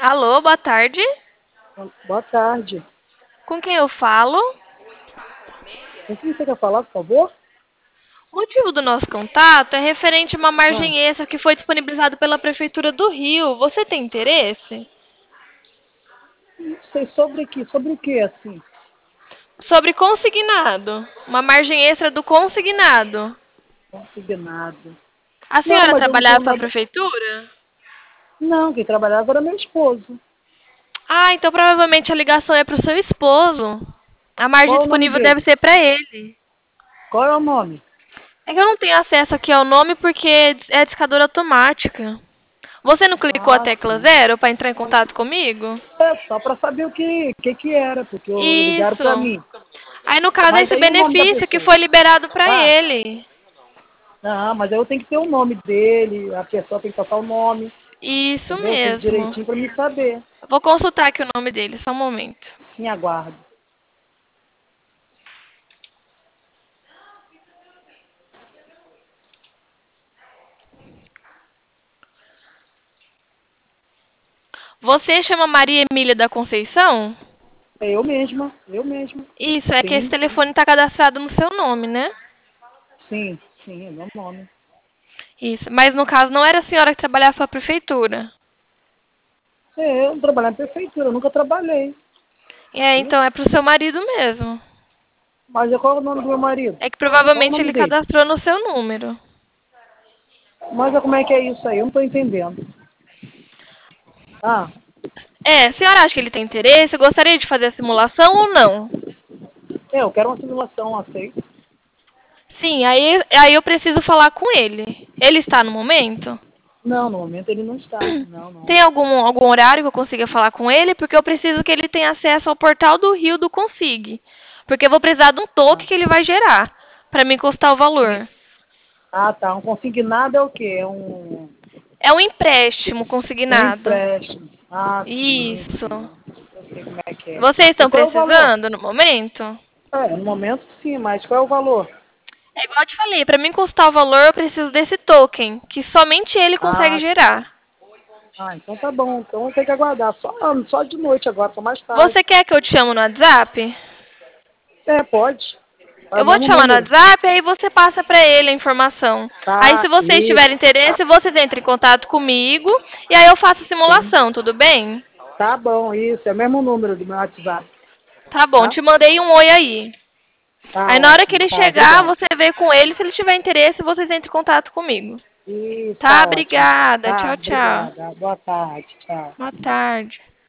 Alô, boa tarde. Boa tarde. Com quem eu falo? Com quem você quer falar, por favor? O motivo do nosso contato é referente a uma Ah, margem extra que foi disponibilizada pela Prefeitura do Rio. Você tem interesse? não sei sobre o que, assim? Sobre consignado. Uma margem extra do consignado. Consignado. A Não, senhora mas eu não tenho trabalhava para a nada. prefeitura? Não, quem trabalhava era meu esposo. Ah, então provavelmente a ligação é para o seu esposo. A margem Qual é o nome disponível dele? deve ser para ele. Qual é o nome? É que eu não tenho acesso aqui ao nome porque é discadora automática. Você não clicou a Ah, tecla sim. zero para entrar em contato comigo? É só para saber o que era, porque ligaram para Isso. mim. Aí, no caso, é Mas esse aí o nome da benefício que pessoa. foi liberado para Ah, ele. não, mas aí eu tenho que ter o nome dele, a pessoa tem que passar o nome, Isso entendeu? Tudo mesmo. direitinho para me saber. Vou consultar aqui o nome dele, só um momento. Sim, aguardo. Você chama Maria Emília da Conceição? É eu mesma, eu mesma. Isso, é que esse Sim, telefone está cadastrado no seu nome, né? sim, é meu nome. Isso, mas no caso não era a senhora que trabalhava para a prefeitura. É, eu trabalhar em prefeitura, eu nunca trabalhei. É, então é Isso. para o seu marido mesmo. Mas qual é o nome do meu marido? É que Qual é o provavelmente nome ele dele? cadastrou no seu número. Mas como é que é isso aí? Eu não estou entendendo. Ah, É, a senhora acha que ele tem interesse? Gostaria de fazer a simulação ou não? eu quero uma simulação, aceito. Sim, aí eu preciso falar com ele. Ele está no momento? Não, no momento ele não está. Não, não. Tem algum horário que eu consiga falar com ele? Porque eu preciso que ele tenha acesso ao portal do Rio do Consig. Porque eu vou precisar de um toque Ah, que ele vai gerar para me custar o sim. valor. Ah, tá. Um consignado é o quê? É um empréstimo É um consignado. empréstimo. Ah, sim, Isso. sim. Eu sei como é que é. Vocês E estão qual é o valor? precisando no momento? É, no momento sim, mas qual é o valor? É igual eu te falei, para mim custar o valor, eu preciso desse token, que somente ele consegue Ah, sim. gerar. Então tá bom. Então eu tenho que aguardar. Só de noite agora, só mais Você tarde. quer que eu te chame no WhatsApp? É, pode. É o Eu vou te mesmo chamar no número. WhatsApp, aí você passa para ele a informação. Aí, se Tá, vocês tiverem isso. interesse, vocês entrem em contato comigo e aí eu faço a Sim. simulação, tudo bem? Tá bom, isso. É o mesmo número do meu WhatsApp, Tá bom, tá? te mandei um oi aí. Tá Aí, na hora que ótimo. ele Tá, chegar, obrigado. você vê com ele. Se ele tiver interesse, vocês entrem em contato comigo. Isso, Tá? tá ótimo. Obrigada. Tá, Tchau, tchau. obrigada. Boa tarde. Tchau. Boa tarde.